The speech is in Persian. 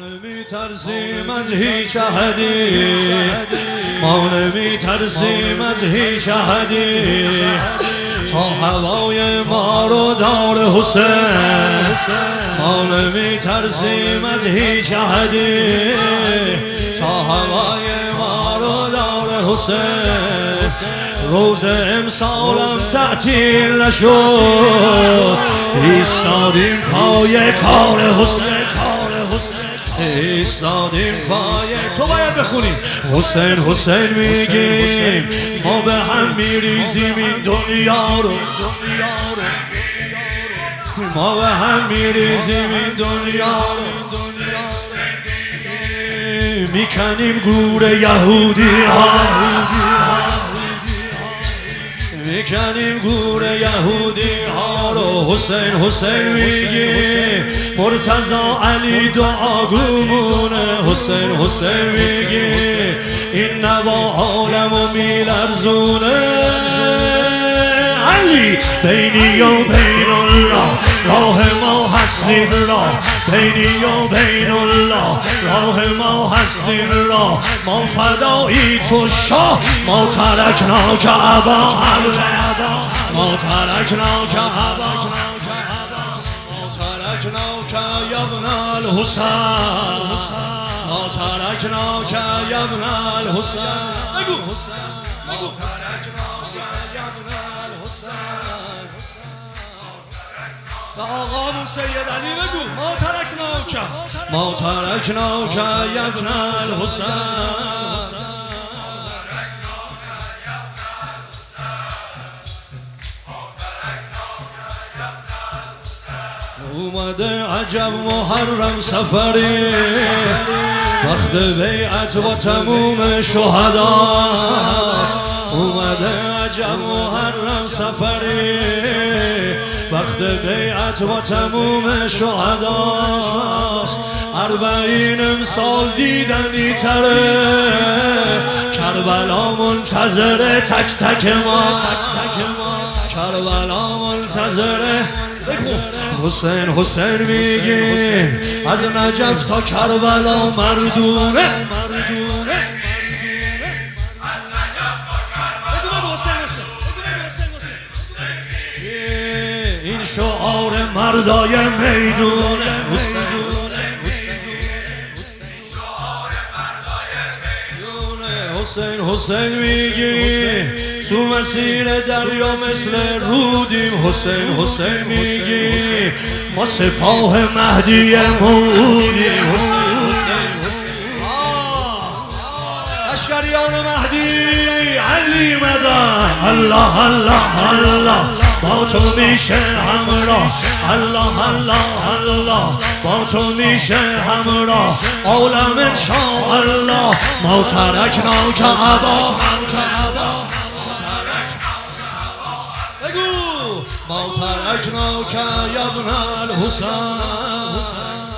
نمی‌ترسیم از هیچ احدی، ما نمی‌ترسیم از هیچ احدی، تا هوای ما رو دار حسین. ما نمی‌ترسیم از هیچ احدی، تا هوای ما رو دار حسین. روز امسالم تعطیل نشد، ایستادیم پای کار حسین. ایستادیم پای، تو باید بخونیم حسین حسین میگیم، ما به هم میریزیم این دنیا رو، ما به هم میریزیم این دنیا رو، میکنیم گور یهودی ها، میکنیم گور یهودی ها رو. حسین حسین میگیم، مرتضی علی دعاگومونه. حسین حسین میگیم، این نوا عالمو میلرزونه. علی بینی و بین الله، راه ما هستیم راه، بینی و بین الله، راه ما هستیم راه. ما فدایی تو شاه، ما ترکنا که ابا حبله، ما ترکنا که ابا، ما ترکنا که یبن الحسین، ما ترکنا که یبن الحسین. بگو ما ترکنا که یبن الحسین. و آقامون سید علی بگو ما ترکنا که، ما ترکنا که یبن الحسین. اومده عجب محرم سفری، وقت بیعت و تموم شهداست. اومده عجب محرم سفری، وقت بیعت و تموم شهداست. 40 امسال دیدنی تره، کربلا منتظره تک تک ما، کربلا منتظره. حسین حسین میگیم، از نجف تا کربلا مردونه. این شعار مردای میدونه. حسین حسین میگی، تو مسیر دریا مثل رودیم. حسین حسین میگی، ما سپاه مهدی موعودیم. حسین حسین لشکریان مهدی علی مدد. الله الله الله با تو میشه همراه، الله الله الله با تو میشه همراه. عالم انشاءالله ما ترکنا که ابا، بگو ما ترکنا که یبن الحسین.